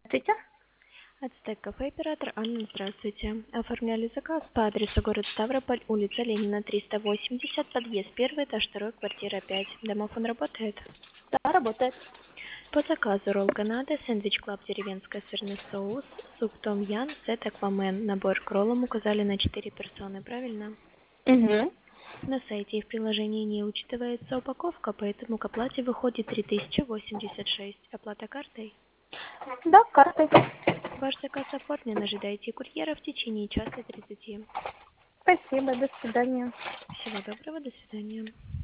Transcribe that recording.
Здравствуйте. Ацтек кафе, оператор Анна, здравствуйте. Оформляли заказ по адресу город Ставрополь, улица Ленина, 380, подъезд 1, этаж 2, квартира 5. Домофон работает? Да, работает. По заказу ролл Канада, сэндвич клаб, деревенская сырный соус, суп том ям, сет аквамен. Набор к роллам указали на 4 персоны, правильно? Угу. На сайте и в приложении не учитывается упаковка, поэтому к оплате выходит 3086. Оплата картой? Да, картой. Ваш заказ оформлен, ожидайте курьера в течение часа 30. Спасибо, до свидания. Всего доброго, до свидания.